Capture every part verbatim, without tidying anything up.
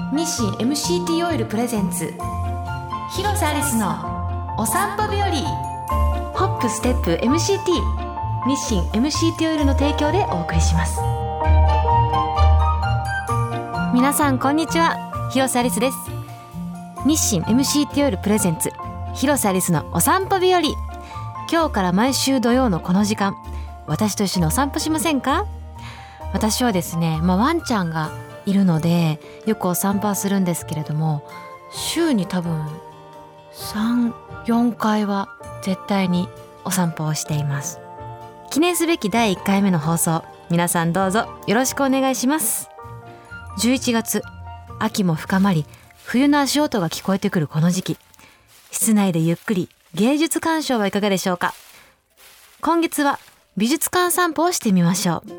日清 エムシーティー オイルプレゼンツ広瀬アリスのお散歩日和。ホップステップ エムシーティー 日清 エムシーティー オイルの提供でお送りします。皆さんこんにちは、広瀬アリスです。日清 エムシーティー オイルプレゼンツ広瀬アリスのお散歩日和。今日から毎週土曜のこの時間、私と一緒にお散歩しませんか？私はですね、まあ、ワンちゃんがいるのでよくお散歩はするんですけれども、週に多分さん、よんかいは絶対にお散歩をしています。記念すべきだいいっかいめの放送、皆さんどうぞよろしくお願いします。じゅういちがつ、秋も深まり冬の足音が聞こえてくるこの時期、室内でゆっくり芸術鑑賞はいかがでしょうか。今月は美術館散歩をしてみましょう。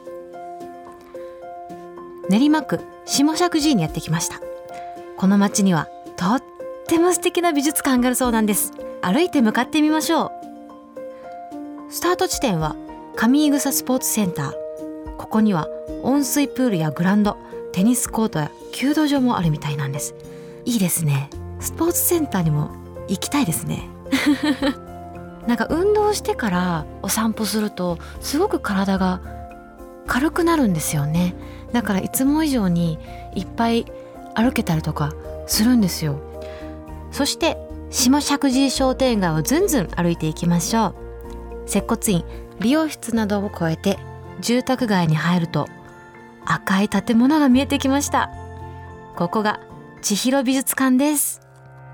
練馬区下石神井にやってきました。この街にはとっても素敵な美術館があるそうなんです。歩いて向かってみましょう。スタート地点は上井草スポーツセンター。ここには温水プールやグラウンド、テニスコートや弓道場もあるみたいなんです。いいですね。スポーツセンターにも行きたいですねなんか運動してからお散歩するとすごく体が軽くなるんですよね。だからいつも以上にいっぱい歩けたりとかするんですよ。そして下石神井商店街をずんずん歩いていきましょう。接骨院、美容室などを越えて住宅街に入ると赤い建物が見えてきました。ここが千尋美術館です。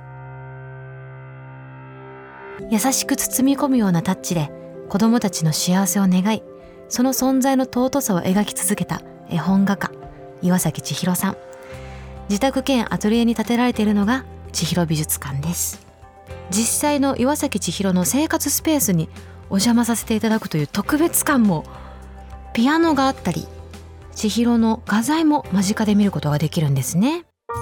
優しく包み込むようなタッチで子どもたちの幸せを願い、その存在の尊さを描き続けた絵本画家岩崎千尋さん。自宅兼アトリエに建てられているのが千尋美術館です。実際の岩崎千尋の生活スペースにお邪魔させていただくという特別感も、ピアノがあったり千尋の画材も間近で見ることができるんですね。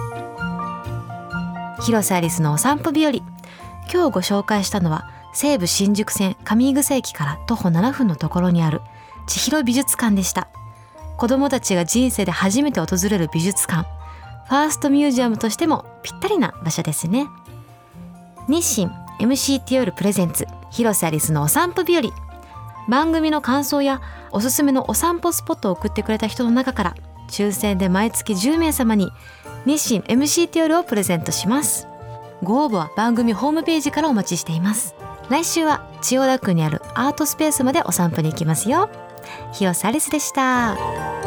広瀬アリスのお散歩日和。今日ご紹介したのは西武新宿線上井草駅から徒歩ななふんのところにある千尋美術館でした。子どもたちが人生で初めて訪れる美術館、ファーストミュージアムとしてもぴったりな場所ですね。日清 エムシーティー オイルプレゼンツ広瀬アリスのお散歩日和。番組の感想やおすすめのお散歩スポットを送ってくれた人の中から抽選で毎月じゅうめいさまに日清 エムシーティー オイルをプレゼントします。ご応募は番組ホームページからお待ちしています。来週は千代田区にあるアートスペースまでお散歩に行きますよ。広瀬アリスでした。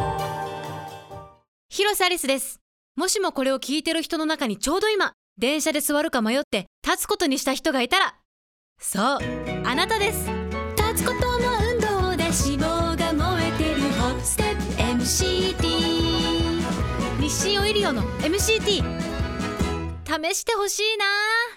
広瀬アリスです。もしもこれを聞いてる人の中にちょうど今電車で座るか迷って立つことにした人がいたら、そうあなたです。立つことの運動で脂肪が燃えてるホップステップ エムシーティー 日清オイリオの エムシーティー 試してほしいな。